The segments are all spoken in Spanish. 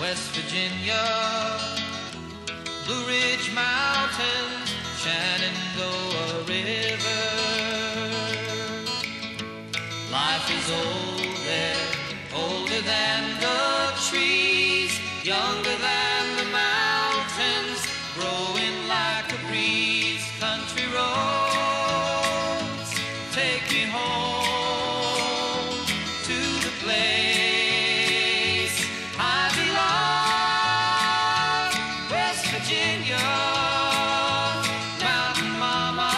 West Virginia, Blue Ridge Mountains, Shenandoah River. Life is old there, older than the trees, younger than the mountains, growing like a breeze. Country roads, take me home to the place I belong, West Virginia. Mountain mama,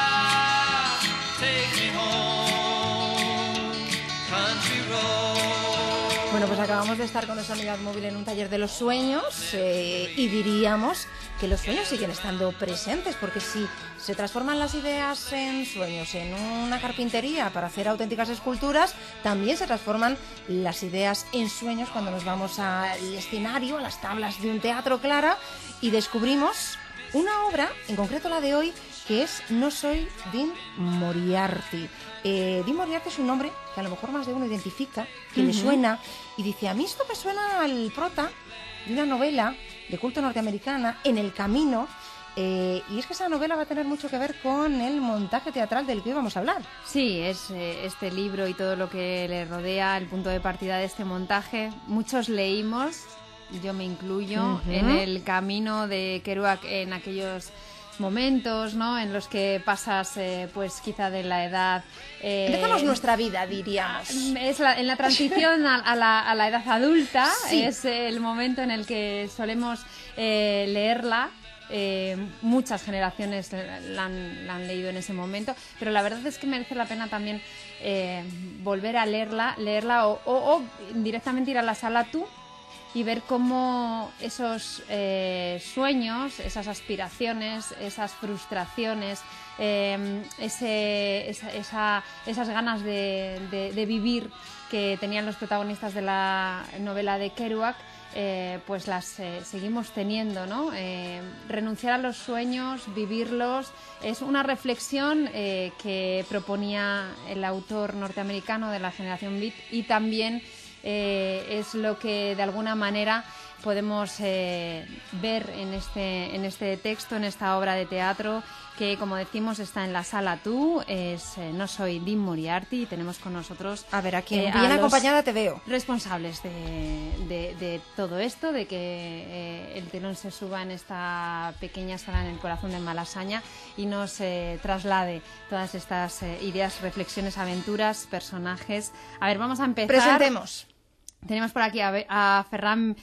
take me home, country roads. Bueno, pues acabamos de estar con nuestra unidad móvil en un taller de los sueños y diríamos que los sueños siguen estando presentes, porque si se transforman las ideas en sueños en una carpintería para hacer auténticas esculturas, también se transforman las ideas en sueños cuando nos vamos al escenario, a las tablas de un teatro, Clara, y descubrimos una obra, en concreto la de hoy, que es No soy Dean Moriarty. Dean Moriarty es un nombre que a lo mejor más de uno identifica, que le suena, y dice, a mí esto me suena al prota de una novela de culto norteamericana, En el camino, y es que esa novela va a tener mucho que ver con el montaje teatral del que hoy vamos a hablar. Sí, es este libro y todo lo que le rodea, el punto de partida de este montaje. Muchos leímos, yo me incluyo, en el camino de Kerouac, en aquellos momentos, ¿no?, en los que pasas, pues quizá de la edad... Empezamos nuestra vida, diríamos. Es en la transición a la edad adulta, sí. Es el momento en el que solemos leerla. Muchas generaciones la han leído en ese momento, pero la verdad es que merece la pena también volver a leerla o directamente ir a la sala tú y ver cómo esos sueños, esas aspiraciones, esas frustraciones, esas ganas de vivir que tenían los protagonistas de la novela de Kerouac, pues las seguimos teniendo, ¿no? Renunciar a los sueños, vivirlos, es una reflexión que proponía el autor norteamericano de la generación Beat, y también es lo que de alguna manera podemos ver en este texto, en esta obra de teatro, que, como decimos, está en la sala tú. No soy Dean Moriarty, y tenemos con nosotros a ver, aquí bien acompañada te veo, responsables de todo esto, de que el telón se suba en esta pequeña sala en el corazón de Malasaña y nos traslade todas estas ideas, reflexiones, aventuras, personajes. A ver, vamos a empezar. Presentemos. Tenemos por aquí a Ferran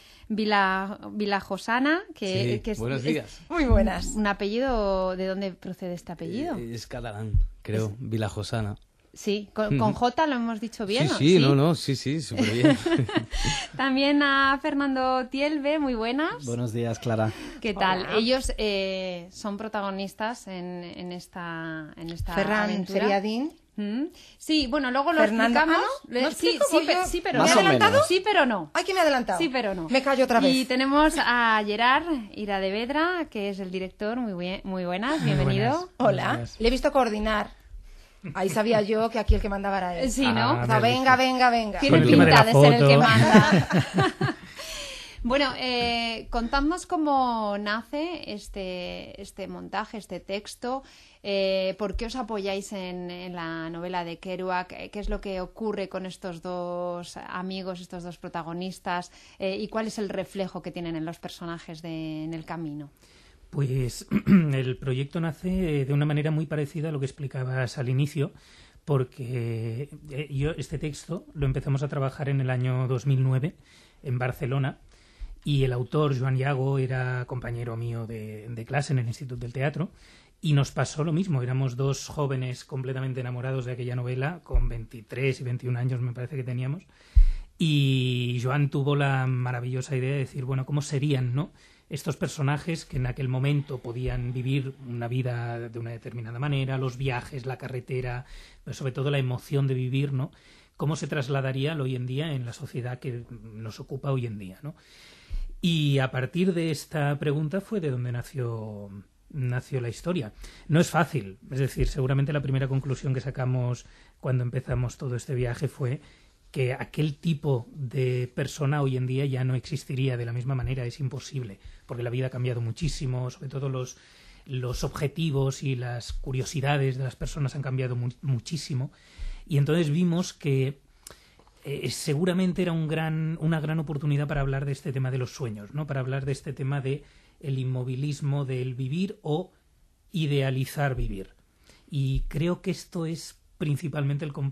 Vilajosana, que es... Buenos días. Muy buenas. ¿Un apellido? ¿De dónde procede este apellido? Es catalán, creo, Vilajosana. Sí, con J lo hemos dicho bien, sí, ¿no? Sí, súper bien. También a Fernando Tielbe, muy buenas. Buenos días, Clara. ¿Qué tal? Hola. Ellos son protagonistas en esta Ferran aventura. sería Dean. Sí, bueno, luego lo Fernanda, explicamos. ¿no? ¿No explico? Sí, pero Más no. o menos. Sí, pero no. Ay, que me he adelantado. Sí, pero no. Me callo otra vez. Y tenemos a Gerard Iradevedra, que es el director. Muy buenas, bienvenido. Buenas. Hola, Buenas. le he visto coordinar. Ahí sabía yo que aquí el que mandaba era él. Sí, ¿no? O sea, venga. Tiene Con el tema de pinta la de ser el que foto. manda. Bueno, contadnos cómo nace este montaje, este texto, por qué os apoyáis en la novela de Kerouac, qué es lo que ocurre con estos dos amigos, estos dos protagonistas, y cuál es el reflejo que tienen en los personajes en el camino. Pues el proyecto nace de una manera muy parecida a lo que explicabas al inicio, porque este texto lo empezamos a trabajar en el año 2009 en Barcelona, y el autor, Joan Yago, era compañero mío de clase en el Instituto del Teatro, y nos pasó lo mismo. Éramos dos jóvenes completamente enamorados de aquella novela, con 23 y 21 años me parece que teníamos, y Joan tuvo la maravillosa idea de decir, bueno, ¿cómo serían, no?, estos personajes que en aquel momento podían vivir una vida de una determinada manera, los viajes, la carretera, pero sobre todo la emoción de vivir, ¿no? ¿Cómo se trasladaría hoy en día en la sociedad que nos ocupa hoy en día, ¿no? Y a partir de esta pregunta fue de donde nació la historia. No es fácil, es decir, seguramente la primera conclusión que sacamos cuando empezamos todo este viaje fue que aquel tipo de persona hoy en día ya no existiría de la misma manera, es imposible, porque la vida ha cambiado muchísimo, sobre todo los objetivos y las curiosidades de las personas han cambiado muchísimo, y entonces vimos que seguramente era una gran oportunidad para hablar de este tema de los sueños, ¿no? Para hablar de este tema de el inmovilismo, del vivir o idealizar vivir. Y creo que esto es principalmente el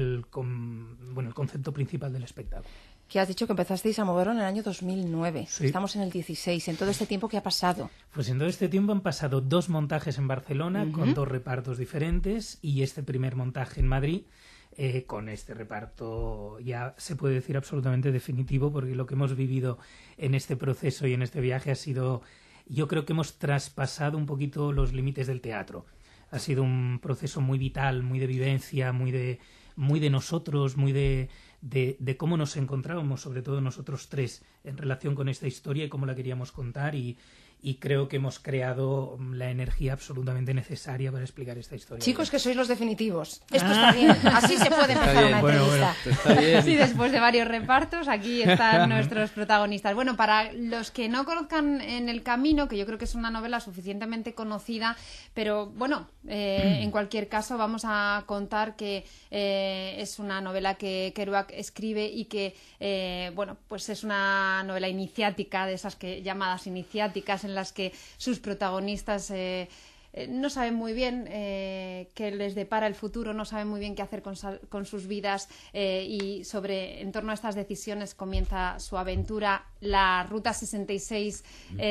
concepto principal del espectáculo. Que has dicho que empezasteis a moverlo en el año 2009. Sí. Estamos en el 16. En todo este tiempo, ¿qué ha pasado? Pues en todo este tiempo han pasado 2 montajes en Barcelona con 2 repartos diferentes y este primer montaje en Madrid con este reparto ya se puede decir absolutamente definitivo, porque lo que hemos vivido en este proceso y en este viaje ha sido, yo creo que hemos traspasado un poquito los límites del teatro. Ha sido un proceso muy vital, muy de vivencia, muy de nosotros, muy de cómo nos encontrábamos, sobre todo nosotros 3, en relación con esta historia y cómo la queríamos contar, y creo que hemos creado la energía absolutamente necesaria para explicar esta historia. Chicos, que sois los definitivos. Esto está bien. Así se puede empezar una entrevista. Está bien. Sí, después de varios repartos, aquí están nuestros protagonistas. Bueno, para los que no conozcan En el camino, que yo creo que es una novela suficientemente conocida, pero bueno, en cualquier caso vamos a contar que es una novela que Kerouac escribe y que, bueno, pues es una novela iniciática, de esas llamadas iniciáticas, en las que sus protagonistas no saben muy bien qué les depara el futuro, no saben muy bien qué hacer con sus vidas, y en torno a estas decisiones comienza su aventura. La Ruta 66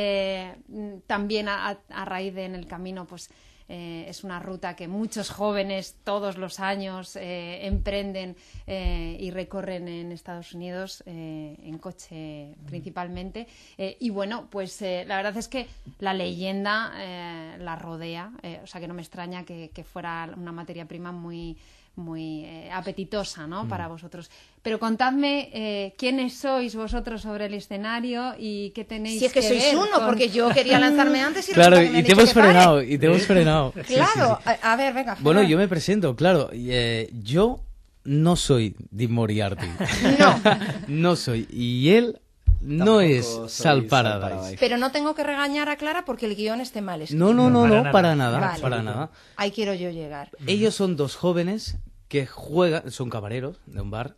también a raíz de En el camino, pues es una ruta que muchos jóvenes todos los años emprenden y recorren en Estados Unidos, en coche principalmente. Y bueno, pues la verdad es que la leyenda la rodea, o sea que no me extraña que fuera una materia prima muy apetitosa, ¿no? Para vosotros. Pero contadme quiénes sois vosotros sobre el escenario y qué tenéis Si es que sois ver uno, porque yo quería lanzarme antes y Claro, resulta que me y han te dicho hemos que pare. frenado, y te hemos frenado. Claro, a ver, venga. Bueno, Ferran. yo me presento, claro. Yo no soy Dean Moriarty. No, No soy. Y él no Tampoco es soy Sal Sal Paradise. Paradise. pero no tengo que regañar a Clara porque el guión esté mal escrito. No, Para para nada. nada, Vale. para nada. Ahí quiero yo llegar. Ellos son 2 jóvenes que son camareros de un bar,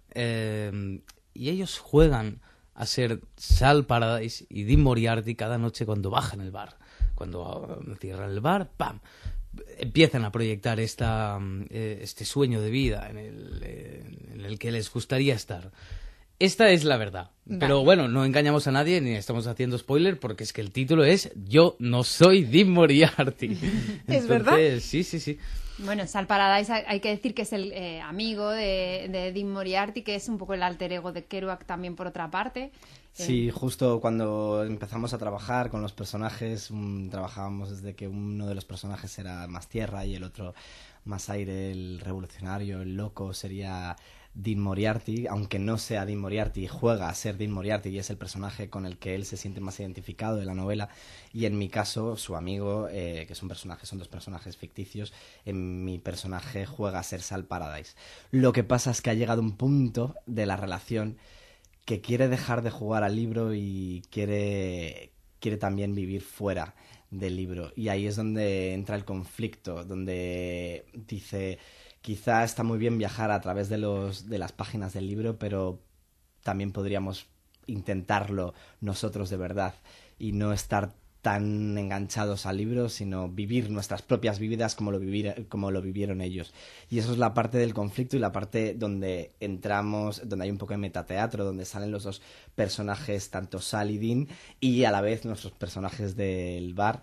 y ellos juegan a ser Sal Paradise y Dean Moriarty cada noche cuando bajan el bar. Cuando cierran el bar, ¡pam!, empiezan a proyectar este sueño de vida en el que les gustaría estar. Esta es la verdad. Vale. Pero bueno, no engañamos a nadie ni estamos haciendo spoiler, porque es que el título es Yo no soy Dean Moriarty. ¿Es verdad? Sí. Bueno, Sal Paradise hay que decir que es el amigo de Dean Moriarty, que es un poco el alter ego de Kerouac también, por otra parte. Sí, justo cuando empezamos a trabajar con los personajes, trabajábamos desde que uno de los personajes era más tierra y el otro más aire, el revolucionario, el loco sería Dean Moriarty, aunque no sea Dean Moriarty, juega a ser Dean Moriarty y es el personaje con el que él se siente más identificado de la novela. Y en mi caso, su amigo, que son 2 personajes ficticios, en mi personaje juega a ser Sal Paradise. Lo que pasa es que ha llegado un punto de la relación que quiere dejar de jugar al libro y quiere también vivir fuera del libro. Y ahí es donde entra el conflicto, donde dice: quizá está muy bien viajar a través de las páginas del libro, pero también podríamos intentarlo nosotros de verdad y no estar tan enganchados al libro, sino vivir nuestras propias vidas como lo vivieron ellos. Y eso es la parte del conflicto y la parte donde entramos, donde hay un poco de metateatro, donde salen los 2 personajes, tanto Sal y Dean, y a la vez nuestros personajes del bar.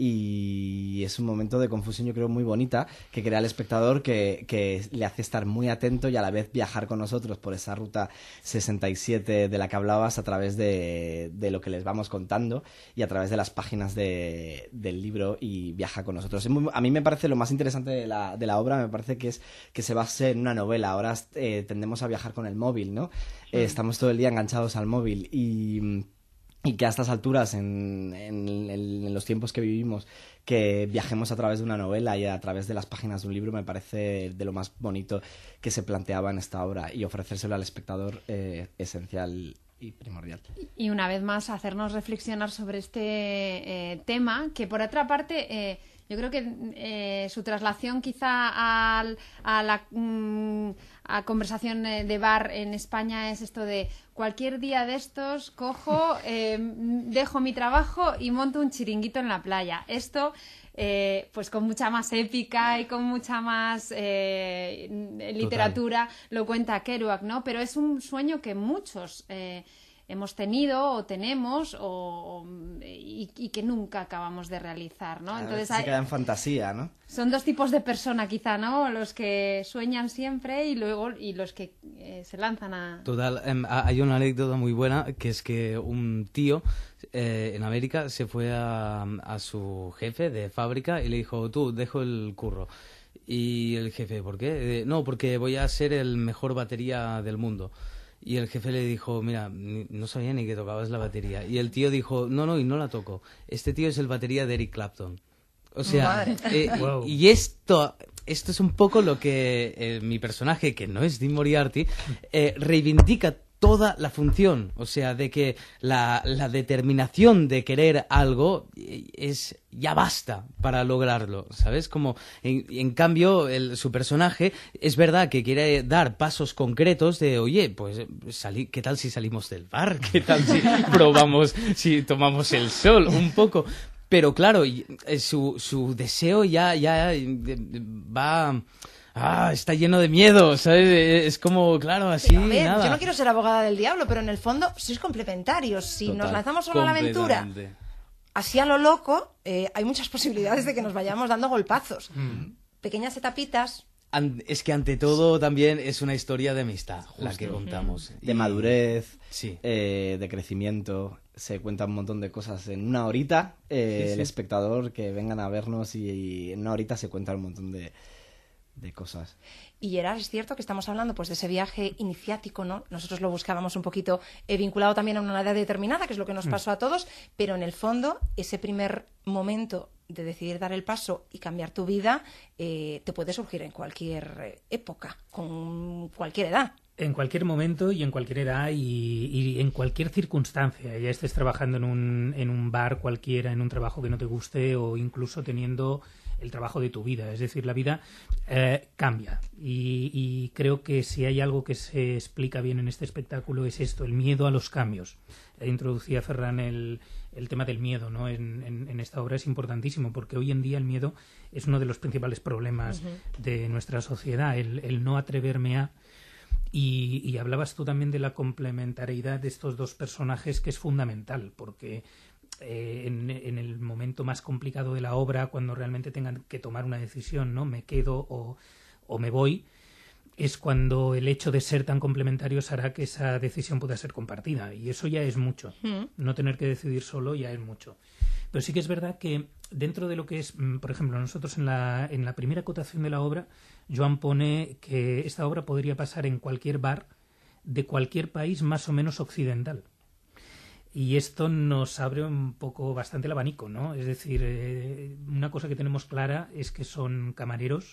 Y es un momento de confusión, yo creo, muy bonita, que crea al espectador, que le hace estar muy atento y a la vez viajar con nosotros por esa ruta 67 de la que hablabas, a través de lo que les vamos contando y a través de las páginas del libro, y viaja con nosotros. A mí me parece lo más interesante de la obra, me parece que es que se base en una novela. Ahora tendemos a viajar con el móvil, ¿no? Estamos todo el día enganchados al móvil y que a estas alturas, en los tiempos que vivimos, que viajemos a través de una novela y a través de las páginas de un libro, me parece de lo más bonito que se planteaba en esta obra, y ofrecérselo al espectador esencial y primordial. Y una vez más hacernos reflexionar sobre este tema, que por otra parte yo creo que su traslación quizá a la a conversación de bar en España es esto de cualquier día de estos cojo, dejo mi trabajo y monto un chiringuito en la playa. Esto pues con mucha más épica y con mucha más literatura lo cuenta Kerouac, ¿no? Pero es un sueño que muchos hemos tenido o tenemos y que nunca acabamos de realizar, ¿no? Entonces se queda en fantasía, ¿no? Son dos tipos de persona quizá, ¿no? Los que sueñan siempre y los que se lanzan a... Total, hay una anécdota muy buena, que es que un tío en América se fue a su jefe de fábrica y le dijo, tú, dejo el curro. Y el jefe, ¿por qué? No, porque voy a ser el mejor batería del mundo. Y el jefe le dijo, mira, no sabía ni que tocabas la batería. Y el tío dijo, no, y no la toco. Este tío es el batería de Eric Clapton. O sea, Wow. y esto es un poco lo que mi personaje, que no es Dean Moriarty, reivindica toda la función. O sea, de que la determinación de querer algo es ya basta para lograrlo, ¿sabes? Como en cambio su personaje es verdad que quiere dar pasos concretos de, oye, pues ¿qué tal si salimos del bar? ¿Qué tal si probamos, si tomamos el sol? Un poco. Pero claro, su deseo ya va... está lleno de miedo, ¿sabes? Es como, claro, así, A ver, nada. yo no quiero ser abogada del diablo, pero en el fondo sois complementarios. Si Total. nos lanzamos solo a la aventura, Completamente. así a lo loco, hay muchas posibilidades de que nos vayamos dando golpazos. Pequeñas etapitas. Es que ante todo también es una historia de amistad la que contamos. De Y- madurez, Sí. de crecimiento. Se cuenta un montón de cosas en una horita. El espectador que vengan a vernos y en una horita se cuenta un montón de cosas. Y Gerard, es cierto que estamos hablando pues de ese viaje iniciático, ¿no? Nosotros lo buscábamos un poquito vinculado también a una edad determinada, que es lo que nos pasó a todos, pero en el fondo ese primer momento de decidir dar el paso y cambiar tu vida te puede surgir en cualquier época, con cualquier edad. En cualquier momento y en cualquier edad y en cualquier circunstancia. Ya estés trabajando en un bar cualquiera, en un trabajo que no te guste o incluso teniendo el trabajo de tu vida. Es decir, la vida cambia. Y creo que si hay algo que se explica bien en este espectáculo es esto, el miedo a los cambios. Introducía Ferran el tema del miedo, ¿no? En esta obra es importantísimo porque hoy en día el miedo es uno de los principales problemas de nuestra sociedad. El no atreverme a... Y hablabas tú también de la complementariedad de estos dos personajes, que es fundamental, porque en el momento más complicado de la obra, cuando realmente tengan que tomar una decisión, ¿no? Me quedo o me voy, es cuando el hecho de ser tan complementarios hará que esa decisión pueda ser compartida. Y eso ya es mucho. No tener que decidir solo ya es mucho. Pero sí que es verdad que dentro de lo que es, por ejemplo, nosotros en la primera acotación de la obra, Joan pone que esta obra podría pasar en cualquier bar de cualquier país más o menos occidental. Y esto nos abre un poco bastante el abanico, ¿no? Es decir, una cosa que tenemos clara es que son camareros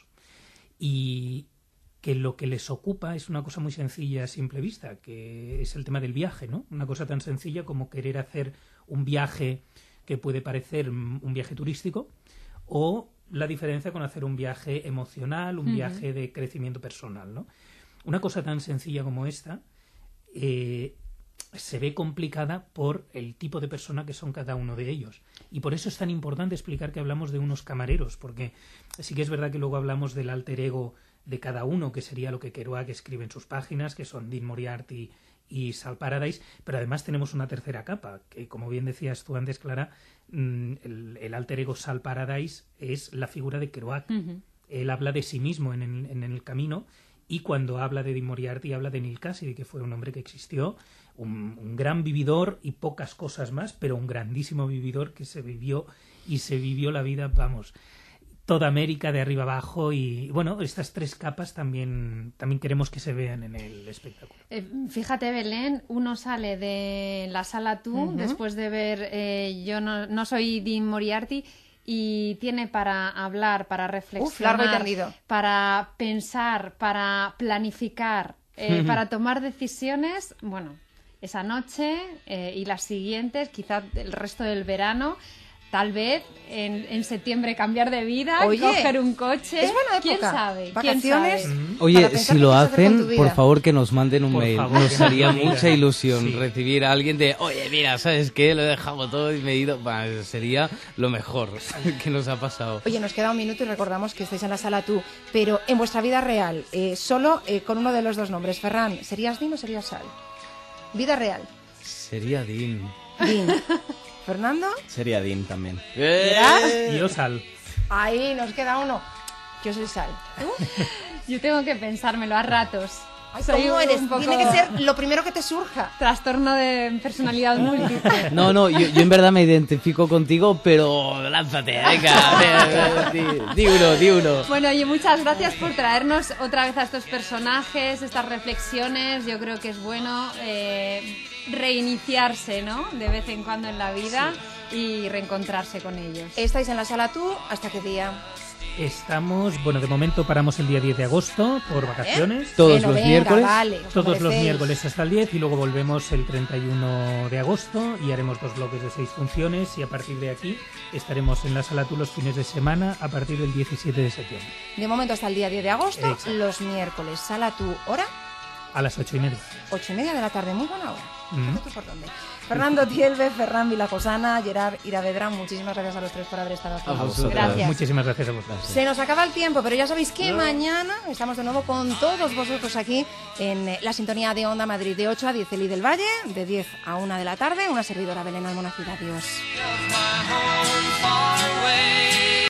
y que lo que les ocupa es una cosa muy sencilla a simple vista, que es el tema del viaje, ¿no? Una cosa tan sencilla como querer hacer un viaje que puede parecer un viaje turístico o la diferencia con hacer un viaje emocional, un viaje de crecimiento personal, ¿no? Una cosa tan sencilla como esta se ve complicada por el tipo de persona que son cada uno de ellos. Y por eso es tan importante explicar que hablamos de unos camareros, porque sí que es verdad que luego hablamos del alter ego de cada uno, que sería lo que Kerouac escribe en sus páginas, que son Dean Moriarty y Sal Paradise, pero además tenemos una tercera capa, que como bien decías tú antes, Clara, el alter ego Sal Paradise es la figura de Kerouac. Él habla de sí mismo en el camino, y cuando habla de Dean Moriarty habla de Neil Cassidy, que fue un hombre que existió, un gran vividor y pocas cosas más, pero un grandísimo vividor que se vivió la vida, vamos, toda América de arriba abajo y bueno, estas 3 capas también queremos que se vean en el espectáculo. Fíjate, Belén, uno sale de la sala Tú después de ver Yo no soy Dean Moriarty y tiene para hablar, para reflexionar, largo y tendido, para pensar, para planificar, para tomar decisiones, bueno, esa noche y las siguientes, quizás el resto del verano. Tal vez en septiembre cambiar de vida, Oye, coger un coche. es buena época. ¿Quién sabe? Vacaciones. ¿Quién sabe? Oye, Para pensar si qué lo quieres hacer con tu hacen, vida. por favor que nos manden un Por mail. favor, Nos que nos haría lo digan. mucha ilusión Sí. recibir a alguien de, oye, mira, ¿sabes qué? Lo he dejado todo y me he ido. Bah, sería lo mejor que nos ha pasado. Oye, nos queda un minuto y recordamos que estáis en la sala Tú, pero en vuestra vida real, solo con uno de los 2 nombres. Ferran, ¿serías Dean o serías Sal? Vida real. Sería Dean. Dean. ¿Fernando? Sería Dean también. Y Osal. Ahí nos queda uno. Yo soy Sal. ¿Tú? Yo tengo que pensármelo a ratos. Ay, Soy ¿cómo un eres? poco Tiene que ser lo primero que te surja. trastorno de personalidad múltiple. No, yo en verdad me identifico contigo, pero lánzate, venga, di uno. Bueno, y muchas gracias por traernos otra vez a estos personajes, estas reflexiones. Yo creo que es bueno reiniciarse, ¿no? De vez en cuando en la vida y reencontrarse con ellos. Estáis en la sala Tú, ¿hasta qué día? Estamos, bueno, de momento paramos el día 10 de agosto por vacaciones. Todos Bueno, los venga, miércoles. vale, os Todos los merecéis. miércoles hasta el 10 y luego volvemos el 31 de agosto y haremos 2 bloques de 6 funciones y a partir de aquí estaremos en la sala Tú los fines de semana a partir del 17 de septiembre De momento hasta el día 10 de agosto, Exacto. los miércoles. Sala Tú, ¿hora? a las 8:30. 8:30 de la tarde, muy buena hora. Mm. Fíjate tú por dónde. Fernando Tielbe, Ferran Vilacosana, Gerard Iravedra, muchísimas gracias a los 3 por haber estado aquí. A vosotros. Gracias. Muchísimas gracias a vosotros. Se nos acaba el tiempo, pero ya sabéis que mañana estamos de nuevo con todos vosotros aquí en la sintonía de Onda Madrid de 8 a 10 Eli del Valle, de 10 a 1 de la tarde, una servidora Belén Almonacid. Adiós. my home far away.